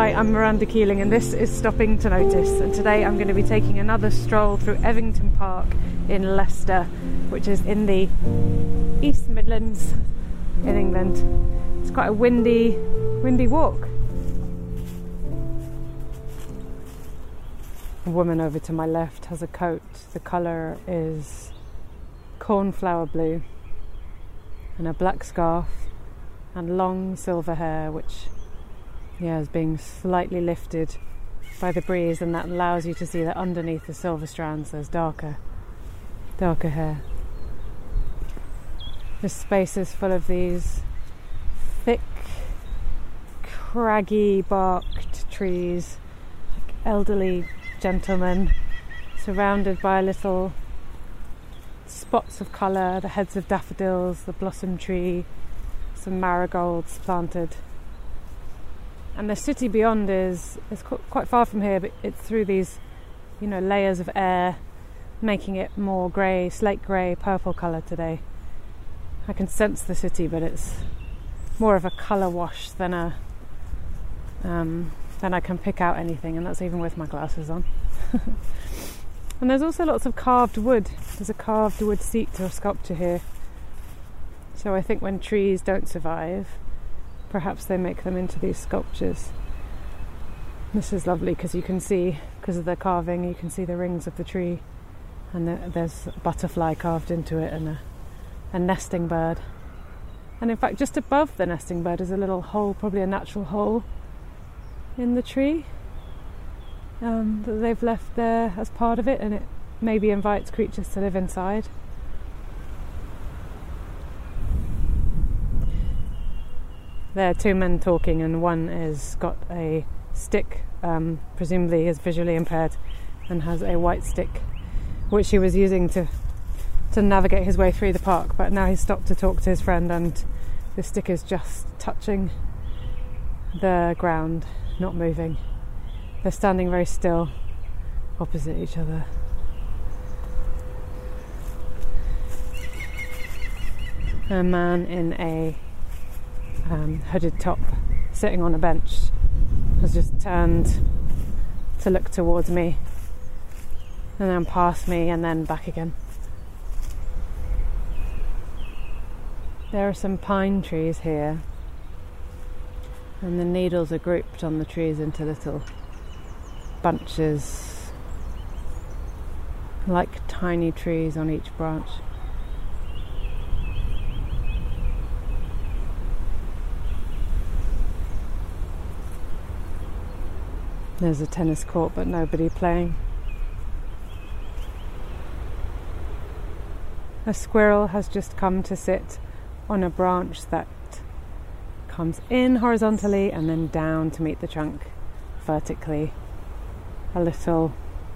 Hi, I'm Miranda Keeling and this is Stopping to Notice, and today I'm going to be taking another stroll through Evington Park in Leicester, which is in the East Midlands in England. It's quite a windy walk. A woman over to my left has a coat. The colour is cornflower blue, and a black scarf and long silver hair, which is being slightly lifted by the breeze, and that allows you to see that underneath the silver strands there's darker hair. This space is full of these thick, craggy barked trees, like elderly gentlemen surrounded by little spots of colour, the heads of daffodils, the blossom tree, some marigolds planted. And the city beyond is quite far from here, but it's through these, layers of air, making it more grey, slate grey, purple colour today. I can sense the city, but it's more of a colour wash than I can pick out anything, and that's even with my glasses on. And there's also lots of carved wood. There's a carved wood seat or sculpture here. So I think when trees don't survive, perhaps they make them into these sculptures. This is lovely because you can see, because of the carving, you can see the rings of the tree, and there's a butterfly carved into it and a nesting bird. And in fact, just above the nesting bird is a little hole, probably a natural hole in the tree that they've left there as part of it, and it maybe invites creatures to live inside. There are two men talking, and one has got a stick, presumably is visually impaired, and has a white stick which he was using to navigate his way through the park, but now he's stopped to talk to his friend, and the stick is just touching the ground, not moving. They're standing very still opposite each other. A man in a hooded top sitting on a bench has just turned to look towards me, and then past me, and then back again. There are some pine trees here, and the needles are grouped on the trees into little bunches, like tiny trees on each branch. There's a tennis court, but nobody playing. A squirrel has just come to sit on a branch that comes in horizontally and then down to meet the trunk vertically. A little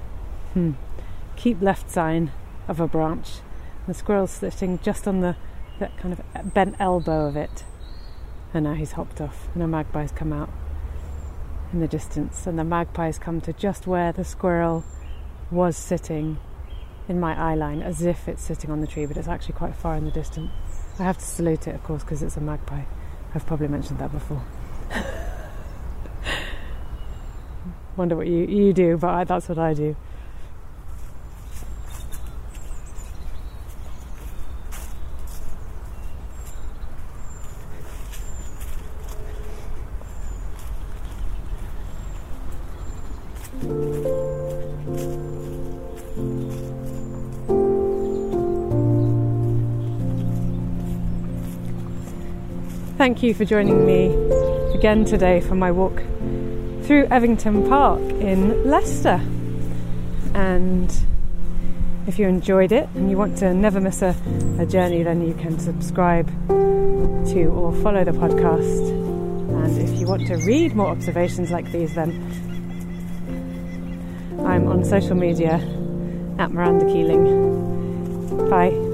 keep left sign of a branch. The squirrel's sitting just on that kind of bent elbow of it, and now he's hopped off, and a magpie's come out in the distance, and the magpie's come to just where the squirrel was sitting in my eye line, as if it's sitting on the tree, but it's actually quite far in the distance. I have to salute it, of course, because it's a magpie. I've probably mentioned that before. Wonder what you do, but that's what I do. Thank you for joining me again today for my walk through Evington Park in Leicester. And if you enjoyed it and you want to never miss a journey, then you can subscribe to or follow the podcast. And if you want to read more observations like these, then I'm on social media at Miranda Keeling. Bye.